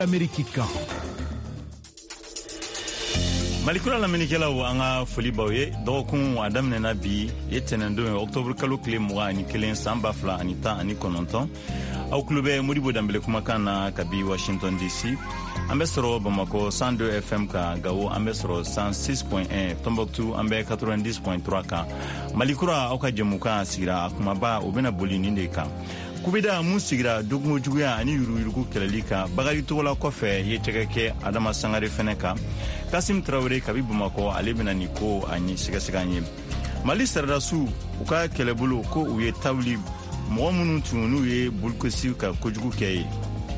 Amérique kan. Malikura laminikelaw an ka foli baw ye dɔgɔkun a daminɛna bi ye tɛnɛndon ye octobre kalo tile 21 san 2019 aw tulo bɛ Modibo Dambele kumakan na kabi Washington DC. An bɛ sɔrɔ Bamako 102 FM kan, Gawo an bɛ sɔrɔ 106.1, Tombouctou an bɛ 90.3 kan. Malikura aw ka jɛmukan sigira a kumaba o bɛna boli nin de kan. Kubida mun sigira dogungo juguya ani yuruyurugu kɛlɛli kan, Bakari Togola kɔfɛ ye tɛgɛ kɛ Adama Sangare fɛnɛ kan. Kasim Traoré kabi Bamako ale bɛna ni ko a ɲɛ sɛgɛsɛgɛ an ye. Mali saradasiw u ka kɛlɛbolo ko u ye tawuli mɔgɔ minnu tun n'u ye bolikosi ka kojugu kɛ ye.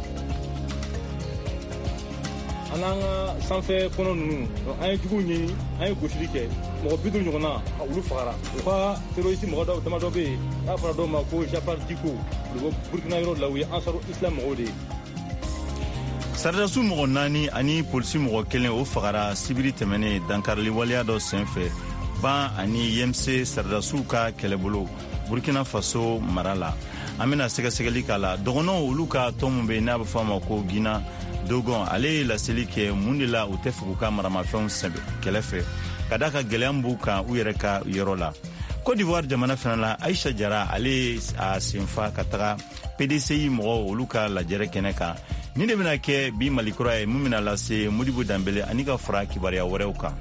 An n'an ka sanfɛ kɔnɔ ninnu an ye jugu ɲini an ye gosili kɛ mɔgɔ 50 ɲɔgɔnna a olu fagara u ka terroriste mɔgɔ damadɔ bɛ yen n'a fɔra dɔw ma ko Jafar Diko olu bɛ Burkina yɔrɔ la u ye Ansaru Islam mɔgɔw de ye. Saradasiw mɔgɔ 4 ani polisi mɔgɔ 1 o fagara sibiri tɛmɛnen dankarili waleya dɔ senfɛ ban ani YMC saradasiw ka kɛlɛbolo Burkina Faso mara la. An bɛna sɛgɛsɛgɛli k'a la dɔgɔnɔw olu ka tɔn min bɛ yen n'a bɛ fɔ a ma ko Gina Dogon ale ye laseli kɛ mun de la u tɛ fɛ k'u ka maramafɛnw sɛbɛ kɛlɛ fɛ ka da ka gɛlɛya b'u kan u yɛrɛ ka yɔrɔ la. Côte d'Ivoire jamana fana la Aïcha Jara ale a senfa ka taga PDCI mɔgɔw olu ka lajɛrɛ kɛnɛ kan. Ni de bɛna kɛ bi Malikura ye mun bɛna lase Modibo Dambele ani ka fara kibaruya wɛrɛw kan.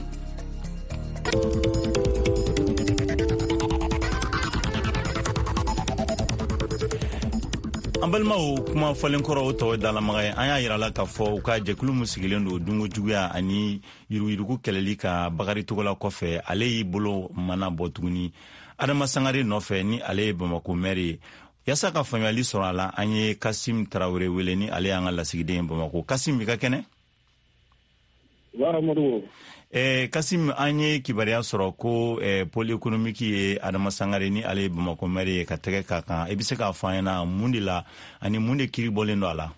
An balimaw kuma fɔlen kɔrɔ o tɔw dalamaga ye an y'a yirala k'a fɔ u ka jɛkulu min sigilen don dungo juguya ani yuruyurugu kɛlɛli ka Bakari Togola kɔfɛ ale y'i bolo mana bɔ tuguni Adama Sangare nɔfɛ ni ale ye Bamako maire ye. Yasa ka faamuyali sɔrɔ a la an ye Kasim Traoré wele ni ale y'an ka lasigiden ye Bamako. Kasim i ka kɛnɛ? Kasim an ye kibaruya sɔrɔ ko pôle économique ye Adama Sangare ni ale ye Bamako maire ye ka tɛgɛ ka kan. I bɛ se k'a fɔ an ɲɛna mun de la ani mun de kiri bɔlen don a la?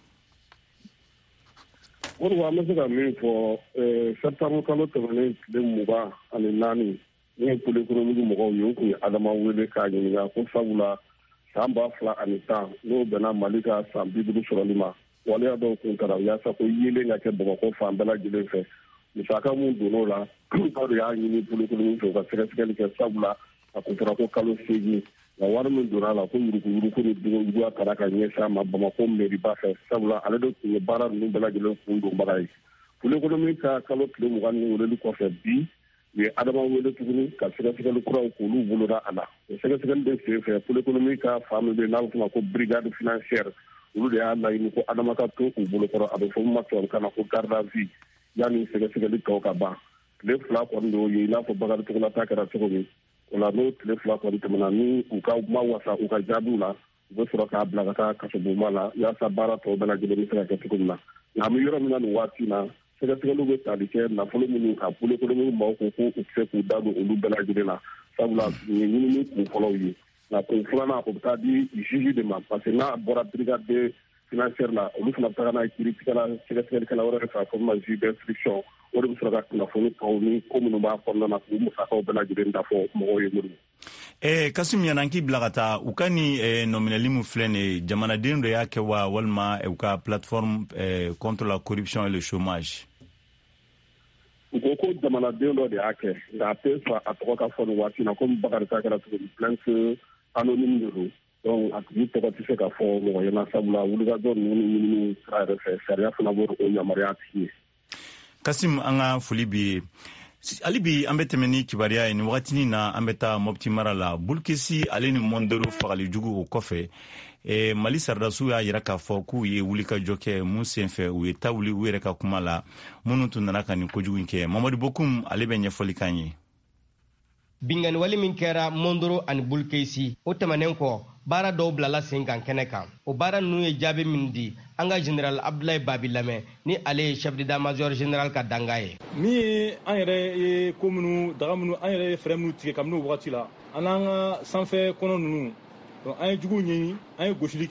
O de an bɛ se ka min fɔ septembre kalo tɛmɛnen tile 24 ne ye pôle économique mɔgɔw ye u tun ye Adama wele k'a ɲininka ko sabula san 2010 n'o bɛnna Mali ka san 50 sɔrɔli ma waleya dɔw kun taara yaasa ko yelen ka kɛ Bamako fan bɛɛ lajɛlen fɛ. Musaka mun donn'o la aw de y'a ɲini pôle économique fɛ u ka sɛgɛsɛgɛli kɛ sabula a kun fɔra ko kalo 8 nka wari min donna a la ko yuruguyurugu ni dungojuguya taara ka ɲɛsin a ma Bamako mairie-ba fɛ sabula ale de tun ye baara ninnu bɛɛ lajɛlen kun donbaga ye. Pôle économique ka kalo tile 20 ni weleli kɔfɛ bi u ye Adama wele tuguni ka sɛgɛsɛgɛli kuraw k'olu boloda a la. O sɛgɛsɛgɛli de sen fɛ pôle économique ka fan min bɛ yen n'a bɛ fɔ ma ko brigade financière olu de y'a laɲini ko Adama ka to u bolokɔrɔ a bɛ fɔ min ma tubabukan na ko garde à vue yanni sɛgɛsɛgɛli tɔw ka ban. Tile 2 kɔni de y'o ye i n'a fɔ Bakari Togola ta kɛra cogo min o la n'o tile 2 kɔni tɛmɛna ni u ka ma wasa u ka jaabiw la u bɛ sɔrɔ k'a bila ka taa kasobonba la yaasa baara tɔw bɛɛ lajɛlen bɛ se ka kɛ cogo min na. Nka an bɛ yɔrɔ min na nin waati na sɛgɛsɛgɛliw bɛ tali kɛ nafolo minnu ka pôle économique mɔgɔw ko k'u tɛ se k'u da don olu bɛɛ lajɛlen na sabula nin ye ɲinini kun fɔlɔw ye. Nka kun filanan o bɛ taa di juge de ma parce que n'a bɔra brigade financière la olu fana bɛ taga n'a ye kiiritigɛla sɛgɛsɛgɛlikɛla wɛrɛ fɛ a fɔ ma juge d'instruction o de bɛ sɔrɔ ka kunnafoni tɔw ni ko minnu b'a kɔnɔna na k'u musakaw bɛɛ lajɛlen da fɔ mɔgɔw ye minnu. Kasim ɲɛna k'i bila ka taa u ka ni nominali min filɛ nin ye jamanaden dɔ y'a kɛ wa walima u ka plateforme contre la corruption et le chômage? U ko jamanaden dɔ de y'a kɛ nka a tɛ sɔn a tɔgɔ ka fɔ nin waati na komi Bakari ta kɛra cogo min plainte anonyme de don. Donc a tigi tɔgɔ tɛ se ka fɔ mɔgɔ ɲɛna sabula wulikajɔ ninnu ni ɲinini sira yɛrɛ fɛ sariya fana b'o yamaruya tigi ye. Kasim an ka foli b'i ye. Hali bi an bɛ tɛmɛ ni kibaruya ye nin wagatinin na an bɛ taa Mopti mara la Bulkisi ale ni Mondoro fagali jugu o kɔfɛ Mali saradasiw y'a yira k'a fɔ k'u ye wulikajɔ kɛ mun senfɛ u ye ta wuli u yɛrɛ ka kuma la minnu tun nana ka nin kojugu in kɛ. Mamadu Bokoum ale bɛ ɲɛfɔli k'an ye. Bingani wale min kɛra Mondoro ani Bulkisi o tɛmɛnen kɔ baara dɔw bilala sen kan kɛnɛ kan. O baara ninnu ye jaabi min di an ka General Abdoulaye Babi lamɛn ni ale ye chef d'état-major général ka danga ye. Min ye an yɛrɛ ye ko minnu daga minnu an yɛrɛ ye fɛɛrɛ minnu tigɛ kabini o wagati la an n'an ka sanfɛ kɔnɔ ninnu an ye juguw ɲini an ye gosili kɛ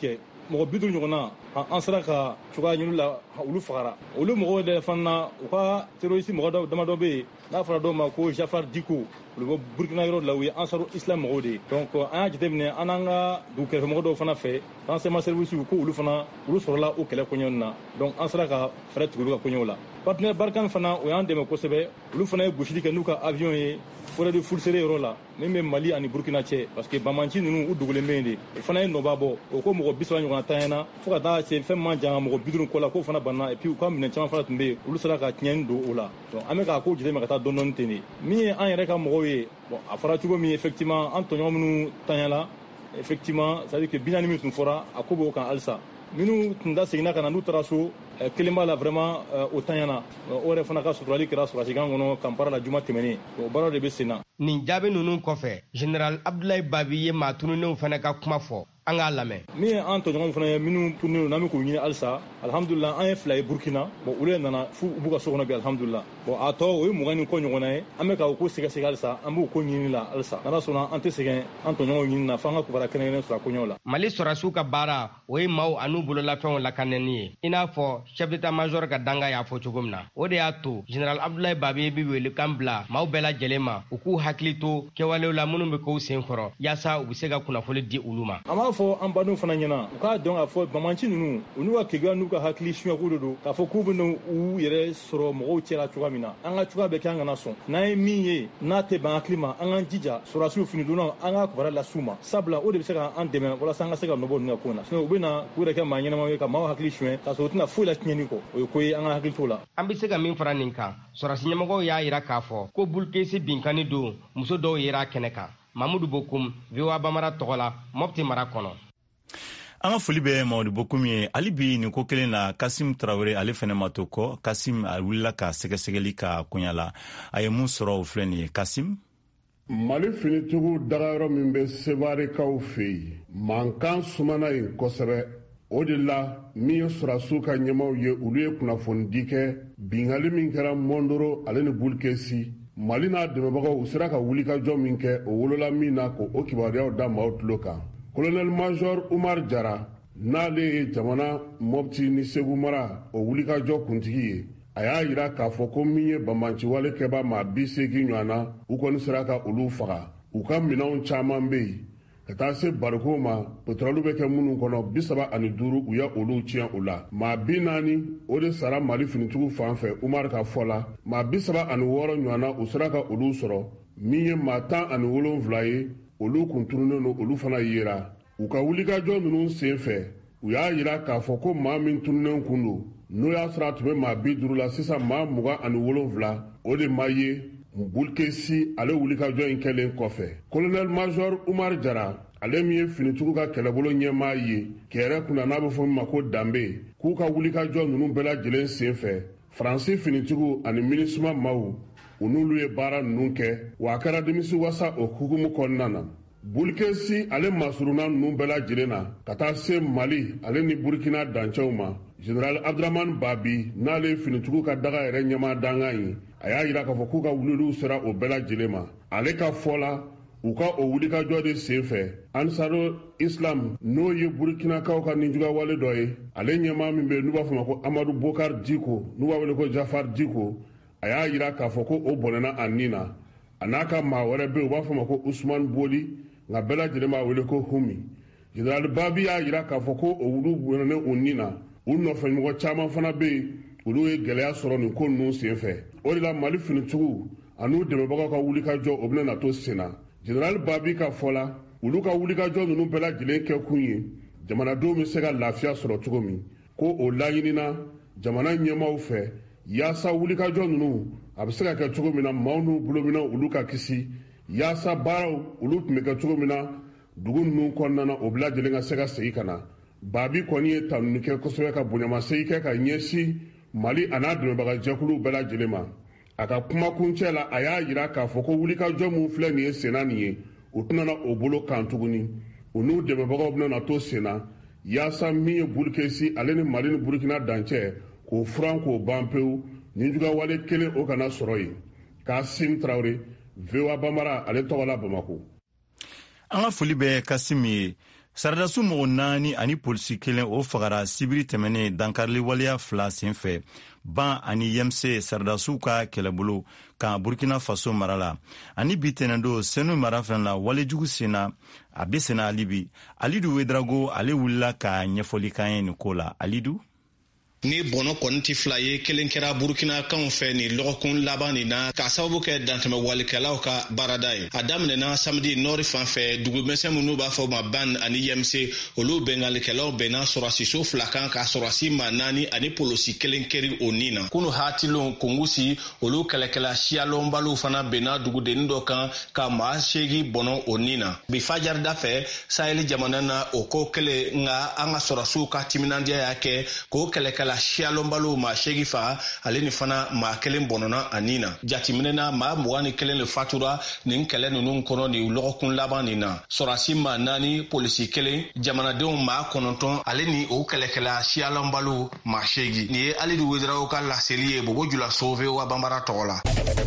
mɔgɔ 50 ɲɔgɔnna an sera ka cogoya ɲini la olu fagara olu mɔgɔw de fana u ka terroriste mɔgɔ damadɔ bɛ yen n'a fɔra dɔw ma ko Jafar Diko olu bɛ Burkina yɔrɔ la u ye Ansaru Islam mɔgɔw de donc an y'a jateminɛ an n'an ka dugu kɛrɛfɛ mɔgɔ dɔw fana fɛ renseignement service ko olu sɔrɔla o kɛlɛ kɔɲɔn na donc an sera ka fɛɛrɛ tigɛ olu ka kɔɲɔw la partenaire Barkhane fana o y'an dɛmɛ kosɛbɛ olu fana ye gosili kɛ n'u ka avion ye forêt de Fulsere yɔrɔ la min bɛ Mali ani Burkina cɛ parce que Bamanci ninnu u dogolen bɛ yen de o fana ye nɔba bɔ o ko mɔgɔ 30 ɲɔgɔn tanyana fo ka taa se fɛn man jan mɔgɔ 50 kɔ la k'o fana banna et puis u ka minɛn caman fana tun bɛ yen olu sera ka tiɲɛni don o la donc an bɛ k'a ko jateminɛ ka taa dɔɔni ten de min ye an yɛrɛ ka mɔgɔw ye bon a fɔra cogo min effectivement an tɔɲɔgɔn minnu tanyala effectivement c'est à dire que 40 min tun fɔra a ko b'o kan halisa minnu tun da seginna ka na n'u taara so kelen b'a la vraiment o tanyana o yɛrɛ fana ka suturali kɛra surasikan kɔnɔ kampara la juma tɛmɛnen o baaraw de bɛ sen na. nin jaabi ninnu kɔfɛ général Abdoulaye Babi ye maa tununenw fana ka kuma fɔ an k'a lamɛn. min ye an tɔɲɔgɔnw fana ye minnu tununen n'an bɛ k'u ɲini halisa alhamdulillah an ye 2 ye Burkina bon olu nana fu u b'u ka so kɔnɔ bi alhamdulillah bon a tɔ o ye 20 ni kɔ ɲɔgɔnna ye an bɛ ka o ko sɛgɛsɛgɛ halisa an b'o ko ɲini la halisa n'ala sɔnna an tɛ sɛgɛn an tɔɲɔgɔnw ɲini na fo an ka kubara kɛnɛkɛnɛ sɔrɔ a koɲɛw la. Mali sɔrɔdasiw ka baara o ye maaw an'u bololafɛnw lakanɛni ye i n'a fɔ chef d'état major ka danga y'a fɔ cogo min na o de y'a to général Abdoulaye Babi bi wele kan bila maaw bɛɛ lajɛlen ma u k'u hakili to kɛwalew la minnu bɛ k'u sen kɔrɔ yaasa u bɛ se ka kunnafoni di olu ma. an b'a fɔ an badenw fana ɲɛna u k'a dɔn k'a fɔ Bamanci ninnu u n'u ka keguya n'u ka hakili suɲɛko de don k'a fɔ k'u bɛ u yɛrɛ sɔrɔ mɔgɔw cɛla cogoya min na an ka cogoya bɛ kɛ an kana sɔn n'an ye min ye n'a tɛ ban hakili ma an k'an jija sɔrɔdasiw finidonnaw an ka kubara las'u ma sabula o de bɛ se k'an dɛmɛ walasa an ka se ka nɔbɔ ninnu ka ko in na sinon u bɛ na k'u yɛrɛ kɛ maa ɲɛnamaw ye ka maaw hakili suɲɛ k'a sɔrɔ u tɛna foyi la tiɲɛni kɔ o ye ko ye an ka hakili t'o la. an bɛ se ka min fara nin kan sɔrɔdasi ɲɛmɔgɔw y'a jira k'a fɔ ko Bulkesi binkani don muso dɔw yera kɛnɛ kan Mamudu Bokum VOA Bamara tɔgɔ la Mopti mara kɔnɔ. an ka foli bɛ Mamudu Bokum ye hali bi nin ko kelen na Kasim Traoré ale fɛnɛ ma to kɔ Kasim a wulila ka sɛgɛsɛgɛli ka koɲa la a ye mun sɔrɔ o filɛ nin ye Kasim. Mali finitigiw dagayɔrɔ min bɛ Sevarekaw fɛ yen mankan sumana yen kosɛbɛ o de la min ye sɔrɔdasiw ka ɲɛmaw ye olu ye kunnafonidi kɛ bingali min kɛra Mondoro ale ni Bulkesi Mali n'a dɛmɛbagaw u sera ka wulikajɔ min kɛ o wolola min na ko o kibaruyaw da maaw tulo kan. Colonel Major Umar Jara n'ale ye jamana Mopti ni Segu mara o wulikajɔ kuntigi ye a y'a jira k'a fɔ ko min ye Bamanciwale kɛba maa 80 ɲɔgɔnna u kɔni sera ka olu faga u ka minɛnw caman bɛ yen ka taa se barikow ma pétrole bɛ kɛ minnu kɔnɔ 35 u ya olu tiɲɛ o la maa 40 o de sara Mali finitigiw fan fɛ Umar ka fɔ la maa 36 ɲɔgɔnna u sera ka olu sɔrɔ min ye maa 17 ye olu kun tununnen don olu fana yera u ka wulikajɔ ninnu sen fɛ u y'a jira k'a fɔ ko maa min tununnen kun don n'o y'a sɔrɔ a tun bɛ maa 50 la sisan maa 27 o de ma ye Bulkesi ale wulikajɔ in kɛlen kɔfɛ Colonel Major Umar Jara ale min ye finitigiw ka kɛlɛbolo ɲɛmaa ye kɛrɛ kunna n'a bɛ fɔ min ma ko danbe k'u ka wulikajɔ ninnu bɛɛ lajɛlen sen fɛ Faransi finitigiw ani MINUSMA maaw u n'olu ye baara ninnu kɛ wa a kɛra nimisi wasa o hukumu kɔnɔna na Bulkesi ale masuruna ninnu bɛɛ lajɛlen na ka taa se Mali ale ni Burkina dancɛw ma Général Abdourahmane Babi n'ale ye finitigiw ka daga yɛrɛ ɲɛmaa dangan ye a y'a jira k'a fɔ k'u ka wuliliw sera o bɛɛ lajɛlen ma ale ka fɔ la u ka o wulikajɔ de sen fɛ Ansaru Islam n'o ye Burkinakaw ka ninjuguyawale dɔ ye ale ɲɛmaa min bɛ yen n'u b'a fɔ ma ko Amadu Bokar Diko n'u b'a wele ko Jafar Diko a y'a jira k'a fɔ ko o bɔnɛna a nin na a n'a ka maa wɛrɛ bɛ yen u b'a fɔ ma ko Usman Boli nka bɛɛ lajɛlen b'a wele ko Humi Général Babi y'a jira k'a fɔ ko o wulu bɔnɛna o nin na u nɔfɛmɔgɔ caman fana bɛ yen olu ye gɛlɛya sɔrɔ nin ko ninnu sen fɛ o de la Mali finitigiw an'u dɛmɛbagaw ka wulikajɔ o bɛna na to sen na Général Babi ka fɔ la olu ka wulikajɔ ninnu bɛɛ lajɛlen kɛ kun ye jamanadenw bɛ se ka lafiya sɔrɔ cogo min ko o laɲinina jamana ɲɛmaaw fɛ yaasa wulikajɔ ninnu a bɛ se ka kɛ cogo min na maaw n'u bolo mina olu ka kisi yaasa baaraw olu tun bɛ kɛ cogo min na dugu ninnu kɔnɔna na o bɛɛ lajɛlen ka se ka segin ka na Babi kɔni ye tanuni kɛ kosɛbɛ ka bonyamasegin kɛ ka ɲɛsin Mali a n'a dɛmɛbaga jɛkuluw bɛɛ lajɛlen ma a ka kumakuncɛ la a y'a jira k'a fɔ ko wulikajɔ min filɛ nin ye senna nin ye u tɛna na o bolo kan tuguni u n'u dɛmɛbagaw bɛna na to senna yaasa min ye Bulkesi ale ni Mali ni Burkina dancɛ k'o furan k'o ban pewu ninjuguyawale kelen o kana sɔrɔ yen Kasim Traoré VOA Bamara ale tɔgɔ la Bamako. an ka foli bɛ Kasim ye Sardasu mɔgɔ 4 ani polisi 1 o fagara sibiri tɛmɛnen dankarili waleya 2 senfɛ ban ani yemse Sardasuw ka kɛlɛbolo ka Burkina Faso mara la ani bi tɛnɛndo senu mara fɛn la walejugu sena a be sena alibi Alidu Wedrago ale wulila ka ɲɛfɔli kan ye nin ko la. Alidu ni bɔnɔ kɔni tɛ fila ye kelen kɛra Burkina kanw fɛ ni lɔgɔkun laban nin na k'a sababu kɛ dantɛmɛ walikɛlaw ka baarada ye. A daminɛna samedi nɔri fan fɛ dugumɛsɛn minnu b'a fɔ ma ban ani yemse olu bɛngalikɛlaw bɛnna sɔrɔsiso 2 kan ka sɔrɔsi ma 4 ani polosi 1 kɛri o nin na. Kunu hatilon kungusi olu kɛlɛkɛla siyalɔnbaliw fana bɛnna dugudennin dɔ kan ka maa 8 bɔnɔ o nin na. Bi fajarida fɛ Saheli jamana na o ko kɛlen nga an ka sɔrɔsiw ka timinandiya y'a kɛ k'o kɛlɛkɛla siyalɔnbaliw maa 8 fa ale ni fana maa 1 bɔnɔna a nin na. Jatiminɛna maa 21 le fatura nin kɛlɛ ninnu kɔnɔ ni lɔgɔkun laban nin na. Sɔrɔsi maa 4 polisi 1 jamanadenw maa 9 ale ni o kɛlɛkɛla siyalɔnbaliw maa 8 ni ye Alidu Wedrago ka laseli ye Bobo Jula Sauve wa Bambara tɔgɔ la.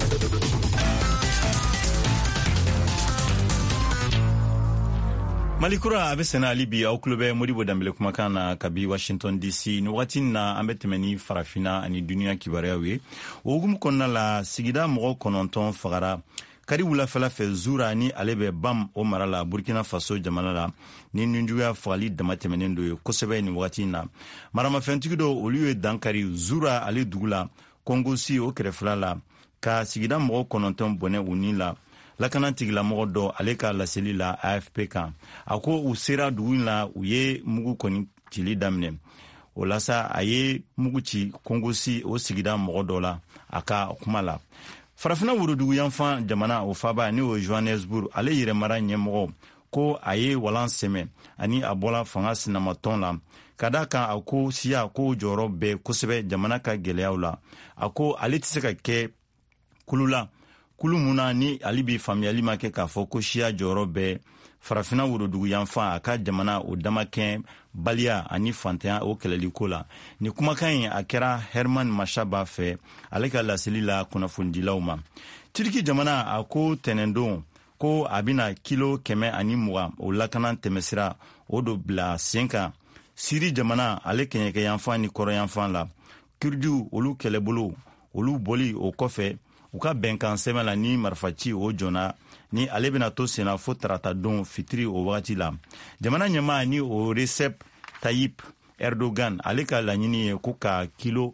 Malikura a be sena alibi aw kulobɛ Modibo Dambele kumakan na kabi Washington DC ni wagati na an be tɛmɛ ni farafina ani duniya kibaruyaw ye. O hukumu kɔnɔna la sigida mɔgɔ 9 fagara kari wulafɛla fɛ Zura ni ale bɛ Bam o mara la Burkina Faso jamana la ni ninjuguya fagali dama tɛmɛnen do ye kosɛbɛ ni wagati na. Maramafɛntigi dɔ olu ye dankari Zura ale dugu la Kongosi o kɛrɛfɛla la ka sigida mɔgɔ 9 bɔnɛ u ni la. Lakana tigilamɔgɔ dɔ ale ka laseli la AFP kan a ko u sera dugu la u ye mugu kɔni cili daminɛ o la sa a ye mugu ci Kongosi o sigida mɔgɔ dɔ la a ka kuma la. Farafina worodugu yanfan jamana o faba ni o Johannesburg ale yɛrɛmara ɲɛmɔgɔ ko a ye walan sɛmɛ ani a bɔla fanga sinamatɔn la ka da kan a ko siya ko jɔyɔrɔ bɛɛ kosɛbɛ jamana ka gɛlɛyaw la a ko ale tɛ se ka kɛ kulu la kulu muna ni ali bi faamuyali ma kɛ k'a fɔ ko siya jɔyɔrɔ bɛ farafina worodugu yanfan a ka jamana o damakɛn baliya ani fantanya o kɛlɛliko la. Ni kumakan in a kɛra Herman Mashaba fɛ ale ka laseli la kunnafonidilaw ma. Turki jamana a ko tɛnɛndon ko a bɛna kilo 120 o lakana tɛmɛsira o do bila sen kan. Siri jamana ale kɛɲɛkɛ yanfan ni kɔrɔ yanfan la. Kurdiw olu kɛlɛbolo olu boli o kɔfɛ u ka bɛnkan sɛbɛn la ni marifaci o jɔna ni ale bɛna to senna fo tarata don fitiri o wagati la. Jamana ɲɛmaa ni o Recep Tayyip Erdogan ale ka laɲini ye ko ka kilo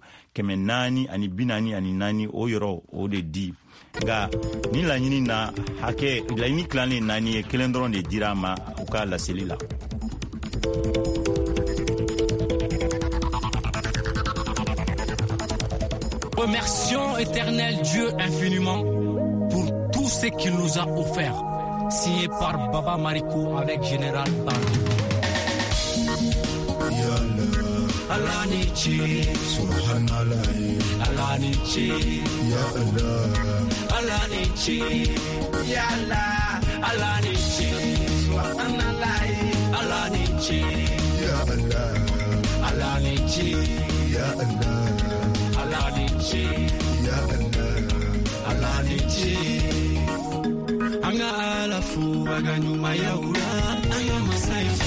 444 o yɔrɔ o de di. Nga ni laɲini na hakɛ laɲini tilanen 4 ye 1 dɔrɔn de dira ma u ka laseli la. Remercions éternel Dieu infiniment pour tout ce qu'il nous a offert. Signé par Baba Mariko avec Général Bandou. Allah Nichi, Subhanallah, Allah Nichi, Ya Allah, Allah Nichi, Ya Allah, Allah Nichi, Subhanallah, Allah Nichi, Ya Allah, Allah Nichi, Ya Allah. Alanichi, Ya Allah, Alanichi. Anga alafu, aga nyuma ya ura, anga masaifu.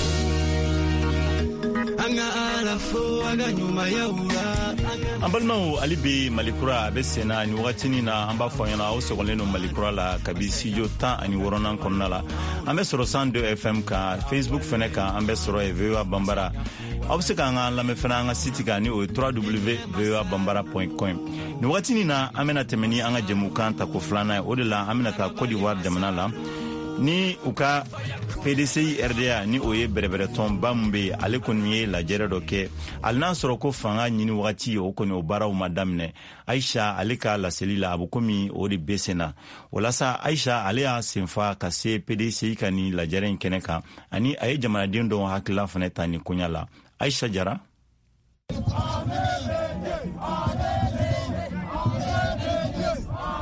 Anga alafu, aga nyuma ya ura. Ambalmao alibi Malikura abe sena ni wakatini na amba fanyana au sekoleno Malikura la kabisi jota ani woronan konnala. Ambe soro 102 FM ka Facebook feneka ambe soro VOA Bambara. Aw se ka nga lamɛ fana an ka site kan ni o ye www.voabambara.com. Ni wagati ni na an bɛna tɛmɛ ni an ka jɛmukan ta ko filanan ye o de la an bɛna taa Côte d'Ivoire jamana la ni u ka PDCI RDA ni o ye bɛrɛbɛrɛtɔnba min bɛ yen ale kɔni ye lajɛrɛ dɔ kɛ hali n'a sɔrɔ ko fanga ɲini wagati o kɔni o baaraw ma daminɛ Aisha ale ka laseli la a bɛ komi o de bɛ sen na o la sa Aisha ale y'a senfa ka se PDCI ka ni lajɛrɛ in kɛnɛ kan ani a ye jamanaden dɔw hakilila fana ta ni koɲa la Aisha Jara. An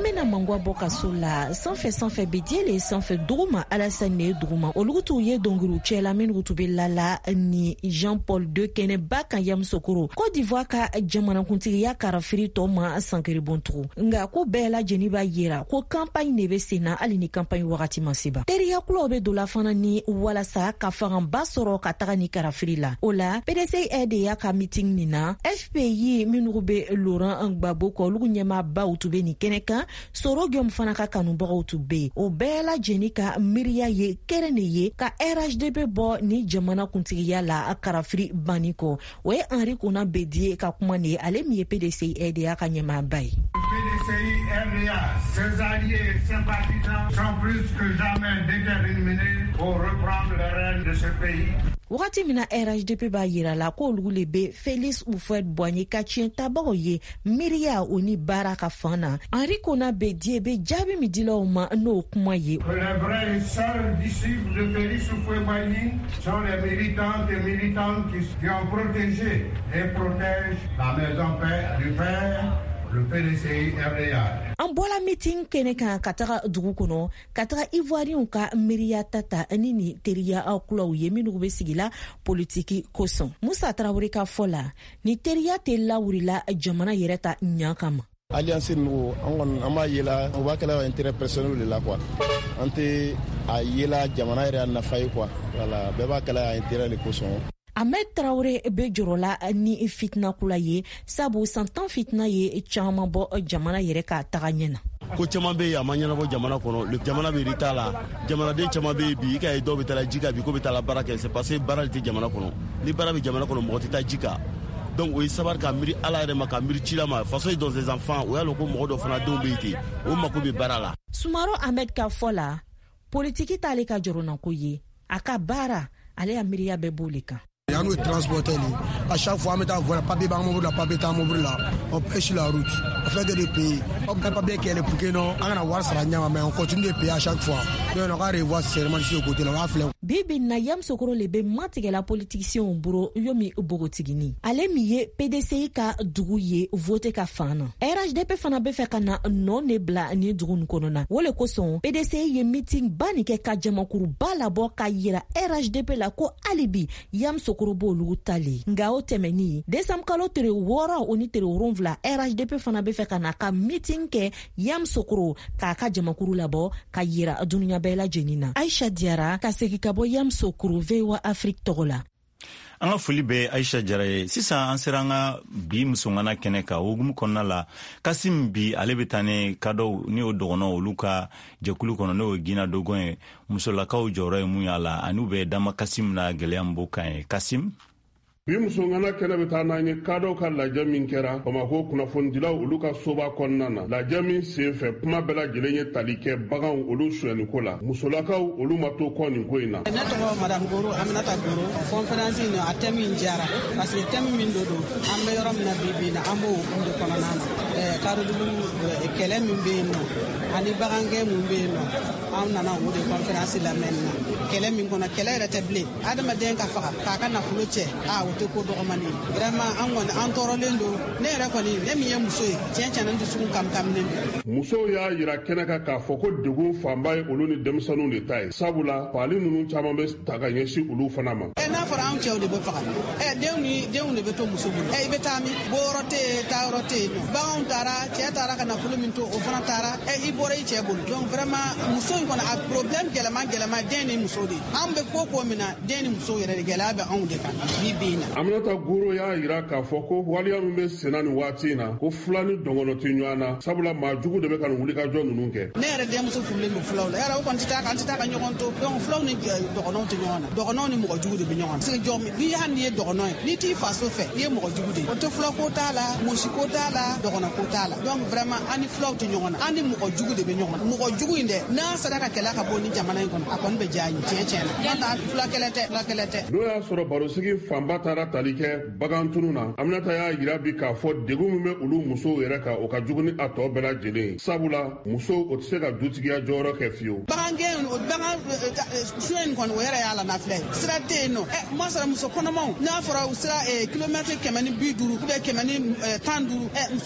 bena mangwa boka sola sanfɛ bediele sanfɛ duguma Alassane duguma olugutu ye donguru chela min rutube lala ni Jean-Paul II kene baka yam sokoro Côte d'Ivoire ka jamana kuntigiya karafiri to ma sankeri bontugu nga ko bela jeniba yera ko campagne nebe sena ali ni campagne wakati masiba teriya kulo be dola fana ni wala sa ka faran basoro ka taga ni karafiri la ola PDC aide ya ka meeting nina FPI minurube Laurent Gbagbo ko lugu nyema ba utube ni keneka soro gyom fana ka kanu ba utube o bela jenika miria ye kerene ye ka RHDP bo ni jamana kuntigiya la karafiri baniko we Henri Kona bedie ka kuma ne ale mi PDC aide ya ka nyema bai PDCI RDA, ses alliés et sympathisants sont plus que jamais déterminés pour reprendre les rênes de ce pays. Wakati mina RHDP ba yira la ko lugulebe Félix Houphouët-Boigny ka chien tabago ye miria oni baraka fana Henri Kona bedie be jabi midila oma no kuma ye. Les vrais seuls disciples de Félix Houphouët-Boigny sont les militantes et militants qui ont protégé et protègent la maison père du père. Le PDCI RDA. En bola meeting kene kan katara dugu kono katara Ivoirien ka miria tata nini teria akulo ye minu be sigila politiki koson Moussa Traoré ka fola ni teria te lawrila jamana yereta nyakama alliance no on ama yela on va kala intérêt personnel la quoi ante a yela jamana yera na fay quoi voilà beba kala intérêt le koson Ahmed Traoré be jorola ni fitna kula ye sabu santan fitna ye chama bo jamana yere ka taganyena ko chama be ya manyana bo jamana kono le jamana be ritala jamana de chama be bi ka do be tala jika bi ko be tala baraka c'est passé baralti jamana kono li barabi jamana kono mo tita jika donc o sabar ka miri ala re maka miri chilama façon dans les enfants o yalo ko mo do fana do be ite o mako be barala Sumaro Ahmed ka fola politiki tale ka jorona ko ye aka bara ale amiriya be bolika Il y a nous transporter à chaque fois on met en voilà papier dans mon la papier dans mon là on pêche la route on fait des pays on peut pas bien qu'elle pour que non on a voir ça mais on continue de payer à chaque fois donc on va revoir seulement sur côté là on va faire bibi na yam sokoro lebe matige la politicien buro yomi ubogotigini ale miye PDCI ka duguye vote ka fana RHDP fana be feka na non ne bla ni dugun konona wole koson PDCI ye meeting bani ke ka jamakuru bala bo ka yira RHDP la ko alibi yam sokorobo lutali ngao temeni desam kalo tere wora oni tere ronvla RHDP fana be feka na ka meeting ke yam sokoro ka jamakuru labo ka yira dunya bela jenina Aisha Diara ka seki kabo yam sokoro vewa Afrique togola Anga foli be Aisha Jaraye sisa ansiranga bi musongana keneka ogum konna la Kasim bi alebetane kado ni odogono oluka jekulu kono no gina dogon musolakaw joro mu yala anube dama Kasim na geleambo kan Kasim bi musongana kene betana ni kado ka la jami kera Bamako kunnafonidilaw olu ka soba kɔnɔna na la jami senfɛ kuma bɛɛ lajɛlen ye tali kɛ baganw olu suyani ko la musolakaw olu ma to kɔ nin ko in na ne tɔgɔ madame Goro Aminata Goro conférence in a thème in jara parce que thème min do an bɛ yɔrɔ min na bibi na an b'o de kɔnɔna na karodugu kɛlɛ min bɛ yen nɔ ani bagankɛ min bɛ yen nɔ an nana o de conférence lamɛn na kɛlɛ min kɔnɔ kɛlɛ yɛrɛ tɛ bilen adamaden ka faga k'a ka nafolo cɛ o tɛ ko dɔgɔmani vraiment an kɔni an tɔɔrɔlen don ne yɛrɛ kɔni ne min ye muso ye tiɲɛ ne dusukun kamkaminen don musow y'a yira kɛnɛ kan k'a fɔ ko degun fanba ye olu ni denmisɛnninw de ta ye sabula paali ninnu caman bɛ ta ka ɲɛsin olu fana ma n'a fɔra an cɛw de bɛ faga denw de bɛ to muso bolo i bɛ taa min bɔ yɔrɔ tɛ yen taa yɔrɔ tɛ yen nɔ baganw taara cɛ taara ka nafolo min to o fana taara i bɔra i cɛ bolo donc vraiment muso in kɔni a problème gɛlɛma den ni muso de an bɛ ko min na den ni muso yɛrɛ de gɛlɛya bɛ anw de kan bi bi in na Aminata Goro y'a yira k'a fɔ ko waliya min bɛ senna nin waati in na ko fila ni dɔngɔnɔ tɛ ɲɔgɔn na sabula maa jugu de bɛ ka nin wulikajɔ ninnu kɛ ne yɛrɛ denmuso furulen don fulaw la yɛrɛ o kɔni tɛ taa ka ɲɔgɔn to donc fulaw ni dɔgɔnɔw tɛ ɲɔgɔn na dɔgɔnɔw ni mɔgɔ jugu de bɛ ɲɔgɔn na parce que jɔn n'i y'a ni ye dɔgɔnɔ ye n'i t'i faso fɛ n'i ye mɔgɔ jugu de ye o tɛ fula ko t'a la musi ko t'a la dɔgɔnɔ ko t'a la donc vraiment an ni fulaw tɛ ɲɔgɔn na an ni mɔgɔ jugu de bɛ ɲɔgɔn na mɔgɔ jugu in dɛ n'a sera ka kɛlɛ ka bɔ ni jamana in kɔnɔ a kɔni bɛ diya an ye tiɲɛ na fula kɛlɛ tɛ n'o y'a sɔrɔ barosigi fanba taara tali kɛ bagantunu na Aminata y'a yira bi k'a fɔ degun min bɛ olu musow yɛrɛ kan o ka jugu ni a tɔ bɛɛ lajɛlen sabula muso o tɛ se ka dutigiya jɔyɔrɔ kɛ fiyewu bagan suya in kɔni o yɛrɛ y'a la nafila ye sira tɛ yen nɔ m'a sɔrɔ muso kɔnɔmaw n'a fɔra u sera kilomètre 150 ou bien 115 muso kɔnɔmaw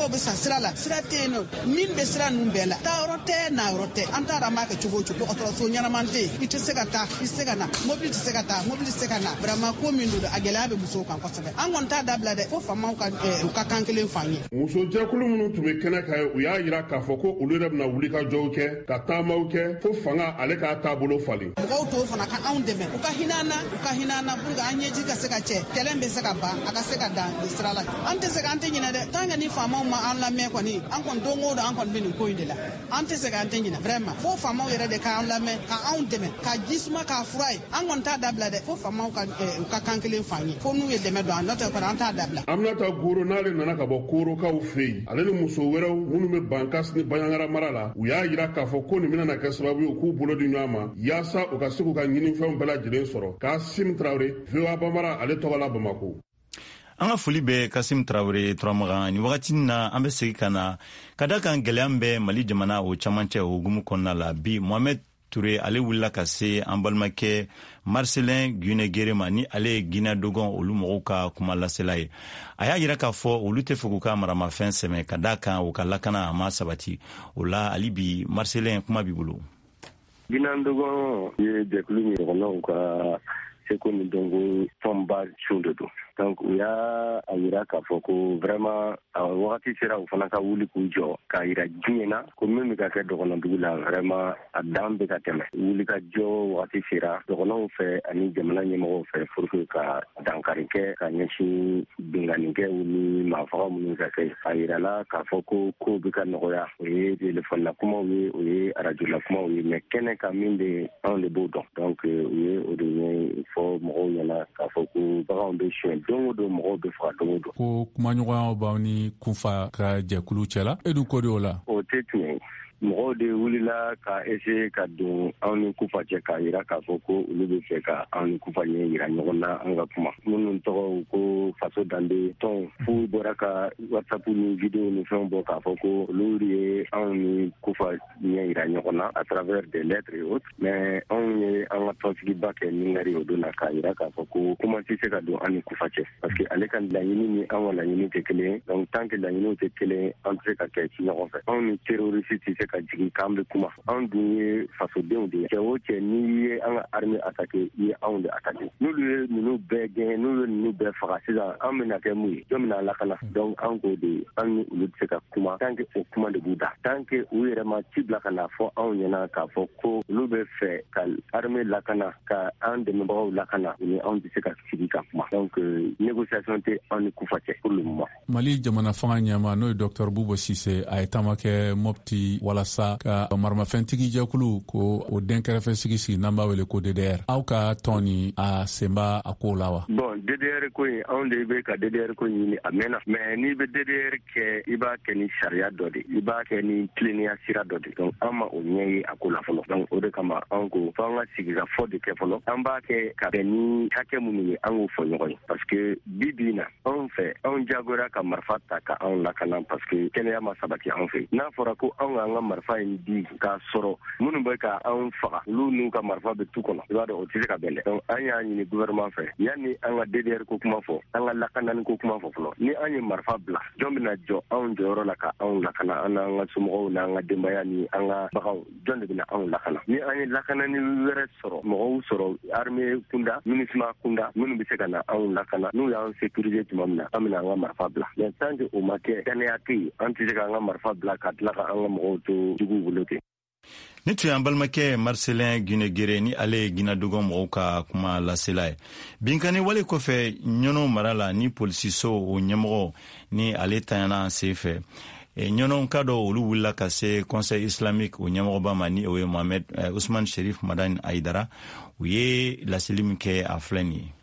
dɔw bɛ sa sira la sira tɛ yen nɔ min bɛ sira ninnu bɛɛ la taa yɔrɔ tɛ na yɔrɔ tɛ an t'a dɔn an b'a kɛ cogo o cogo dɔgɔtɔrɔso ɲɛnaman tɛ yen i tɛ se ka taa i tɛ se ka na mobili tɛ se ka taa mobili tɛ se ka na vraiment ko min don a gɛlɛya bɛ musow kan kosɛbɛ an kɔni t'a dabila dɛ fo faamaw ka u ka kan kelen f'an ye. muso jɛkulu minnu tun bɛ kɛnɛ kan u y'a jira k'a fɔ ko olu yɛrɛ bɛna wuli ka jɔw kɛ ka taamaw kɛ fo fanga ale k'a taabolo falen. mɔgɔw t'o fana ka anw dɛmɛ u ka hinɛ an na pour que an ɲɛji ka se ka cɛ kɛlɛ bɛ se ka ban a ka se ka dan sira la an tɛ se ka an tɛ ɲinɛ dɛ tant que ni faamaw ma an lamɛn kɔni an kɔni don o don an kɔni bɛ nin ko in de la an tɛ se ka an tɛ ɲinɛ vraiment fo faamaw yɛrɛ de k'an lamɛn ka anw dɛmɛ ka jisuma k'a fura ye an kɔni t'a dabila dɛ fo faamaw ka u ka kan kelen f'an ye fo n'u ye dɛmɛ don an n'o tɛ kɔni an t'a dabila. Aminata Goro n'ale nana ka bɔ Korokaw fɛ yen ale ni muso wɛrɛw minnu bɛ Bankasi ni Baɲaŋara mara la u y'a jira k'a fɔ ko nin bɛna kɛ sababu ye u k'u bolo di ɲɔgɔn ma yaasa u ka se k'u ka ɲinifɛnw bɛɛ lajɛlen sɔrɔ. Kasim Traoré VOA Bambara ale tɔgɔ la Bamako. An ka foli bɛ Kasim Traoré Turamagan ni wagati na an bɛ segin ka na ka da kan gɛlɛya bɛ Mali jamana o camancɛ o hukumu kɔnɔna la bi Mohamed Touré ale wulila ka se an balimakɛ Marcelin Gunegere ma ni ale ye Guinea Dogon olu mɔgɔw ka kuma lasela ye a y'a jira k'a fɔ olu tɛ fɛ k'u ka maramafɛn sɛmɛ ka da kan u ka lakana a ma sabati o la hali bi Marcelin kuma b'i bolo. Guinea Dogon ye jɛkulu min ɲɔgɔnnaw ka seko ni dɔnko tɔnba sun de don donc u y'a jira k'a fɔ ko vraiment a wagati sera u fana ka wuli k'u jɔ k'a jira diɲɛ na ko min bɛ ka kɛ dɔgɔnɔdugu la vraiment a dan bɛ ka tɛmɛ wuli ka jɔ wagati sera dɔgɔnɔw fɛ ani jamana ɲɛmɔgɔw fɛ pour que ka dankari kɛ ka ɲɛsin binganikɛw ni maafaga minnu ka kɛ a jirala k'a fɔ ko kow bɛ ka nɔgɔya o ye telefɔnila kumaw ye o ye arajola kumaw ye mais kɛnɛ kan min bɛ anw de b'o dɔn donc u ye o de ɲɛ fɔ mɔgɔw ɲɛna k'a fɔ ko baganw bɛ suɲɛ don o don mɔgɔw bɛ faga don o don. Ko kumaɲɔgɔnyaw b'aw ni kunfa ka jɛkulu cɛla e dun ko de o la. O tɛ tiɲɛ ye. Mɔgɔw de wulila ka essayer ka don anw ni kufa cɛ k'a jira k'a fɔ ko olu bɛ fɛ ka anw ni kufa ɲɛ jira ɲɔgɔn na an ka kuma minnu tɔgɔ ko faso danbe tɔn f'u bɔra ka whatsapp ni video ni fɛnw bɔ k'a fɔ ko olu ye anw ni kufa ɲɛ jira ɲɔgɔn na à travers des lettres et autres mais anw ye an ka tɔnsigiba kɛ ningari o don na k'a jira k'a fɔ ko kuma tɛ se ka don an ni kufa cɛ parce que ale ka laɲini ni an ka laɲini tɛ kelen ye donc tant que laɲiniw tɛ kelen an tɛ se ka kɛ ci ɲɔgɔn fɛ anw ni terroriste tɛ se ka jigin k'an bɛ kuma anw dun ye fasodenw de ye cɛ o cɛ n'i ye an ka armée attaqué i ye anw de attaqué n'olu ye ninnu bɛɛ gɛn n'olu ye ninnu bɛɛ faga sisan an bɛna kɛ mun ye jɔn bɛna lakana donc an k'o de an ni olu tɛ se ka kuma tant que o kuma de b'u da tant que u yɛrɛ ma ci bila ka na fɔ anw ɲɛna k'a fɔ ko olu bɛ fɛ ka armée lakana ka an dɛmɛbagaw lakana u ni anw tɛ se ka sigi ka kuma donc négociation tɛ an ni kufa cɛ pour le moment. Mali jamana fanga ɲɛma n'o ye Dr Bubo Sise a ye taama kɛ Mopti walasa ka maramafɛntigi jɛkulu ko o denkɛrɛfɛ sigi n'an b'a wele ko DDR aw ka tɔn ni a senba a ko la wa. Bon DDR ko in anw de bɛ ka DDR ko ɲini a mɛnna mais n'i bɛ DDR kɛ i b'a kɛ ni sariya dɔ de i b'a kɛ ni tilennenya sira dɔ de donc an ma o ɲɛ ye a ko la fɔlɔ donc o de kama an ko f'an ka sigi ka fɔ de kɛ fɔlɔ an b'a kɛ ka bɛn ni hakɛ minnu ye an k'o fɔ ɲɔgɔn ye parce que bi bi in na anw fɛ anw jagoya ka marifa ta ka anw lakana parce que kɛnɛya ma sabati anw fɛ n'a fɔra ko anw k'an ka marifa in di k'a sɔrɔ minnu bɛ ka anw faga olu n'u ka marifa bɛ tu kɔnɔ i b'a dɔn o tɛ se ka bɛn dɛ donc an y'a ɲini gouvernement fɛ yanni an ka DDR ko kuma fɔ an ka lakanani ko kuma fɔ fɔlɔ ni an ye marifa bila jɔn bɛna jɔ anw jɔyɔrɔ la ka anw lakana an n'an ka somɔgɔw n'an ka denbaya ni an ka bagaw jɔn de bɛna anw lakana ni an ye lakanani wɛrɛ sɔrɔ mɔgɔw sɔrɔ armée kunda MINUSMA kunda minnu bɛ se ka na anw lakana n'u y'an sécuriser tuma min na an bɛna an ka marifa bila mais tant que o ma kɛ kɛnɛya tɛ yen an tɛ se k'an ka marifa bila ka tila ka an ka mɔgɔw to juguw bolo ten. Ni tun y'an balimakɛ Marcelin Gunegere ni ale ye Guinea Dogon mɔgɔw ka kuma lasela ye. Binkani wale kɔfɛ ɲɔnɔ mara la ni polisiso o ɲɛmɔgɔ ni ale tanyana senfɛ. Ɲɔnɔ ka dɔ olu wulila ka se Conseil islamique o ɲɛmɔgɔba ma ni o ye Mohamed Ousmane Sherif Madani Aidara u ye laseli min kɛ a filɛ nin ye.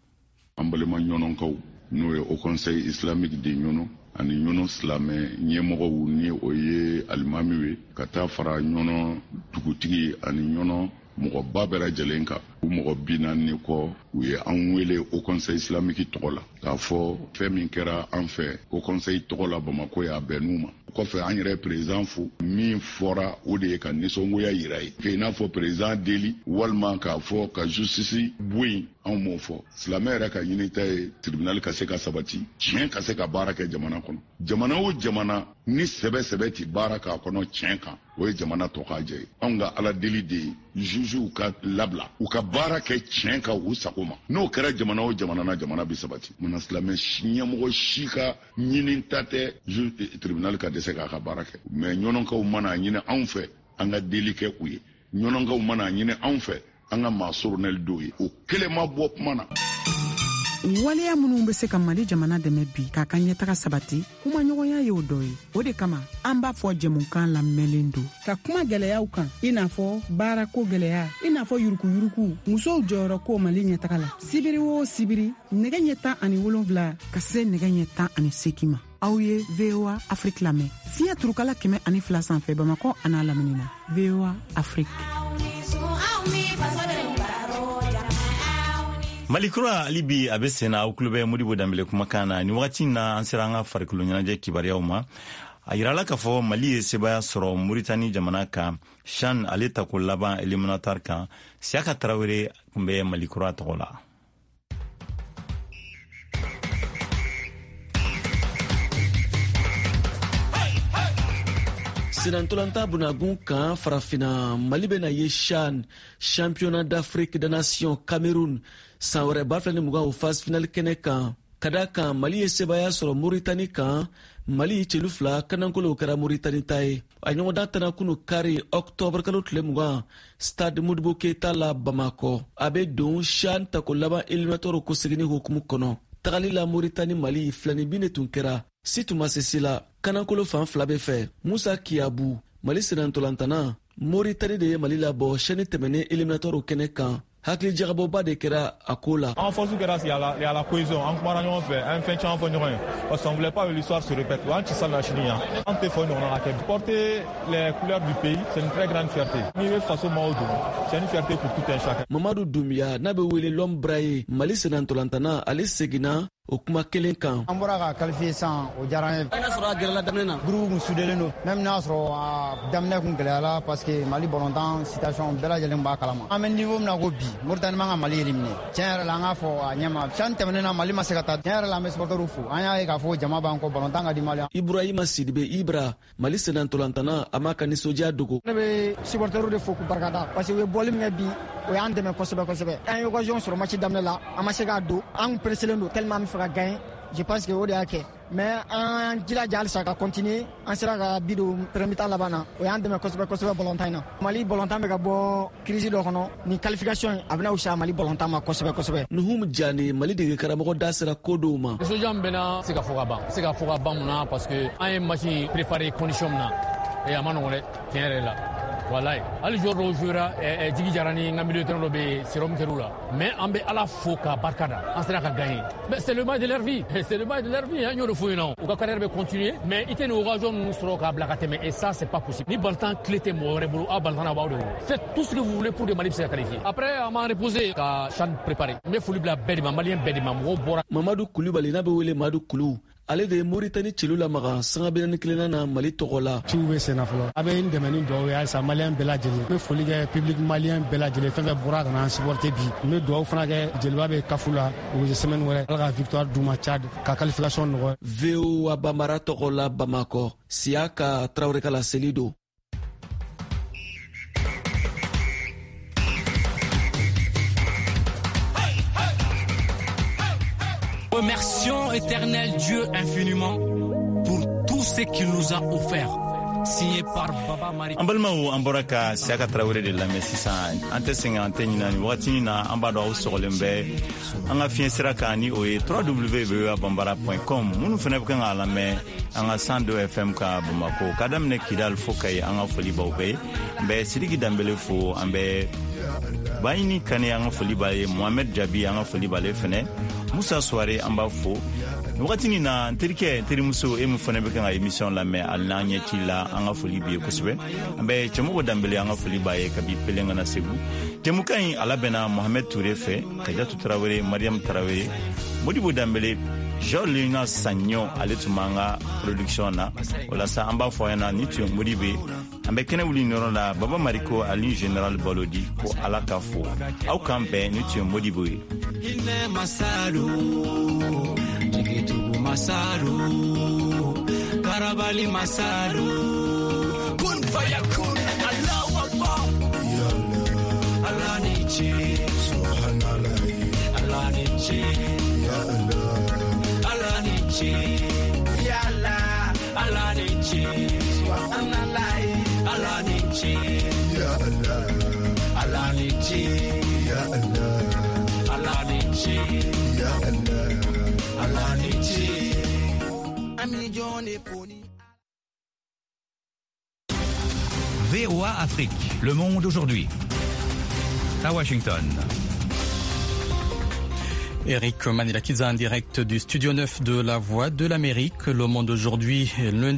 An balima ɲɔnɔkaw n'o ye au Conseil islamique de ɲɔnɔ ani ɲɔnɔ silamɛ ɲɛmɔgɔw ni o ye alimamiw ye ka taa fara ɲɔnɔ dugutigi ani ɲɔnɔ mɔgɔba bɛɛ lajɛlen kan u mɔgɔ 40 kɔ u ye an wele au conseil islamique tɔgɔ la k'a fɔ fɛn min kɛra an fɛ au conseil tɔgɔ la Bamako y'a bɛn n'u ma. Kɔfɛ an yɛrɛ président fo min fɔra o de ye ka nisɔngoya yira ye k'i n'a fɔ président deli walima k'a fɔ ka justice bɔ yen anw m'o fɔ. Silamɛ yɛrɛ ka ɲini ta ye tribunal ka se ka sabati tiɲɛ ka se ka baara kɛ jamana kɔnɔ. Jamana o jamana ni sɛbɛ ti baara k'a kɔnɔ tiɲɛ kan o ye jamana tɔ k'a jɛ ye. Anw ka ala deli de ye juges ka labila u ka baara kɛ tiɲɛ kan u sago ma. N'o kɛra jamana o jamana na jamana bi sabati. Mana silamɛ ɲɛmɔgɔ si ka ɲini ta tɛ tribunal ka dɛsɛ k'a ka baara kɛ. Mais ɲɔnɔnkaw mana ɲini anw fɛ an ka deli kɛ u ye. Ɲɔnɔnkaw mana ɲini anw fɛ an ka maasorunɛli dɔw ye. O kelen ma bɔ kuma na. waleya minnu bɛ se ka Mali jamana dɛmɛ bi k'a ka ɲɛtaga sabati kuma ɲɔgɔnya ye o dɔ ye. O de kama an b'a fɔ jɛmukan lamɛnlen don ka kuma gɛlɛyaw kan i n'a fɔ baarako gɛlɛya i n'a fɔ yurukuyuruku musow jɔyɔrɔ ko Mali ɲɛtaga la sibiri o sibiri nɛgɛ ɲɛ 17 ka se nɛgɛ ɲɛ 18 ma. Aw ye VOA Afrique lamɛn fiɲɛ turukala 102 sanfɛ Bamako an'a lamini na. VOA Afrique. Malikura alibi a bɛ sen na aw tulo bɛ Modibo Dembele kumakan na ni wagati na an sera an ka farikolo ɲɛnajɛ kibaruyaw ma. A yirala k'a fɔ Mali ye sebaya sɔrɔ Mauritanie jamana kan CHAN ale tako laban éliminatoire kan Siaka Traoré tun bɛ Malikura tɔgɔ la. Sinantolanta bunagun kan farafina Mali bena ye CHAN championnat d'Afrique des Nations Cameroun san wɛrɛ 2020 o phase finale kɛnɛ kan kada kan Mali ye sebaya sɔrɔ Mauritanie kan Mali celu 2 kanankolo kɛra Mauritanie ta ye a ɲɔgɔndan tɛna kunu kari octobre kalo tile 20 stade Modibo Keita la Bamako a bɛ don CHAN tako laban éliminatoire ko segini hukumu kɔnɔ tagali la Mauritanie Mali filani bine tun kɛra si tun ma se si la kanankolo fan 2 bɛ fɛ Musa Kiabu Mali senantolantana Mauritanie de ye Mali labɔ chaîne tɛmɛnen éliminatoire kɛnɛ kan hakili jagabɔba de kɛra a ko la. En force grâce à la cohésion, en kumana ɲɔgɔn fɛ, an fɛn caman fɔ ɲɔgɔn ye. Parce qu'on voulait pas que l'histoire se répète. An ci sal la chini yan. An tɛ fɔ ɲɔgɔn na kɛ. Porter les couleurs du pays, c'est une très grande fierté. N'i bɛ faso maaw don, c'est une fierté pour tout un chacun. Mamadou Doumbia n'a bɛ wele l'homme braille Mali senantolantana ale seginna o kuma kelen kan. An bɔra ka qualifier san o diyara n ye. N'a sɔrɔ a gɛrɛla daminɛ na. Groupe kun sudelen don. Même n'a sɔrɔ a daminɛ kun gɛlɛyala parce que Mali ballontan situation bɛɛ lajɛlen b'a kalama. An bɛ niveau min na ko bi Mauritanie man ka Mali éliminer. Tiɲɛ yɛrɛ la an k'a fɔ a ɲɛma CHAN tɛmɛnen na Mali ma se ka taa. Tiɲɛ yɛrɛ la an bɛ supporteriw fo. An y'a ye k'a fɔ jama b'an kɔ ballontan ka di Mali. Ibrahima Sidibe Ibra Mali senantolantana a ma ka nisɔndiya dogo. Ne bɛ supporteriw de fo k'u barikada parce que u ye bɔli min kɛ bi o y'an dɛmɛ kosɛbɛ kosɛbɛ. An ye occasion sɔrɔ match daminɛ la an ma se k'a don an presselen don tellement an bɛ fɛ ka gagner. Je pense que o de y'a kɛ mais an jilaja halisa ka continuer an sera ka bi don premier temps laban na o y'an dɛmɛ kosɛbɛ kosɛbɛ ballontan in na. Mali ballontan bɛ ka bɔ crise dɔ kɔnɔ ni qualification a bɛna wusa Mali ballontan ma kosɛbɛ kosɛbɛ. Nuhum Jani Mali dege karamɔgɔ da sera ko dɔw ma. Nisɔndiya min bɛna se ka fɔ ka ban se ka fɔ ka ban mun na parce que an ye match préparé condition min na a ma nɔgɔn dɛ tiɲɛ yɛrɛ la. Voilà. Ali joueur dɔw jouera Djigui Diarra ni nka milieu terrain dɔ bɛ sérum kɛr'u la mais an bɛ Ala fo ka barika da an sera ka gagner mais c'est le match de leur vie c'est le match de leur vie an y'o de fɔ yen nɔ u ka carrière bɛ continuer mais i tɛ nin occasion ninnu sɔrɔ k'a bila ka tɛmɛ et ça c'est pas possible ni ballontan clé tɛ mɔgɔ wɛrɛ bolo aw ballontan na b'aw de bolo faites tout ce que vous voulez pour que Mali bɛ se ka qualifier après an m'an reposer ka CHAN préparer n bɛ foli bila bɛɛ de ma maliyɛn bɛɛ de ma mɔgɔw bɔra. Mamadou Koulibaly n'a bɛ wele Mamadou Koulou ale de ye Mauritanie celu lamaga sanga 41 na Mali tɔgɔ la. Ciw bɛ sen na fɔlɔ a bɛ n dɛmɛ ni dugawu ye halisa maliyɛn bɛɛ lajɛlen n bɛ foli kɛ public maliyɛn bɛɛ lajɛlen fɛn fɛn bɔra ka na an supporter bi n bɛ dugawu fana kɛ jeliba bɛ kafu la o bɛ semaine wɛrɛ ala ka victoire d'u ma Tchad ka qualification nɔgɔya. VOA Bambara tɔgɔ la Bamako Siaka Traoré ka laseli don. Remercions éternel Dieu infiniment pour tout ce qu'il nous a offert. Signé par Baba Mariko. An balimaw an bɔra ka Siaka Traoré de lamɛn sisan an tɛ sɛgɛn an tɛ ɲinɛ nin wagati na an b'a dɔn aw sɔgɔlen bɛ an ka fiɲɛ sira kan ni o ye www.bambara.com minnu fana bɛ kan k'a lamɛn an ka 102 FM ka Bamako ka daminɛ Kidal fo Kayi an ka foli b'aw bɛɛ n bɛ Sidiki Dembele fo an bɛ Bayini Kane an ka foli b'a ye Mohamed Jabi an ka foli b'ale fɛnɛ Musa Suware an b'a fo Wakati na terike terimuso fana be kan emission la me alna nyati la anga foli bi kusube ambe chamo dambele anga foli baye kabi pelenga na segu temukan ala bena Mohamed Touré fe Kadiatou Traoré Mariam Traoré Modibo Dambele Jolina Sanyo ale tumanga production na wala sa amba foyana ni tu Modibe ambe kene wuli noro la Baba Mariko Ali General Balodi ko ala kafo au kambe ni tu Modibo Ine masaru Jigitubu masaru Karabali masaru Kun fayakun Allahu Akbar Ya Allah Allah nichi Subhanallah Allah nichi Ya Allah Allah nichi Ya Allah Allah nichi Subhanallah Allah nichi Ya Allah Allah nichi Ya Allah Allah nichi Ya Allah Allah nichi Ami Johnny Pony VOA Afrique, Le Monde aujourd'hui. À Washington. Eric Manilakidza en direct du studio 9 de La Voix de l'Amérique. Le Monde aujourd'hui, lundi.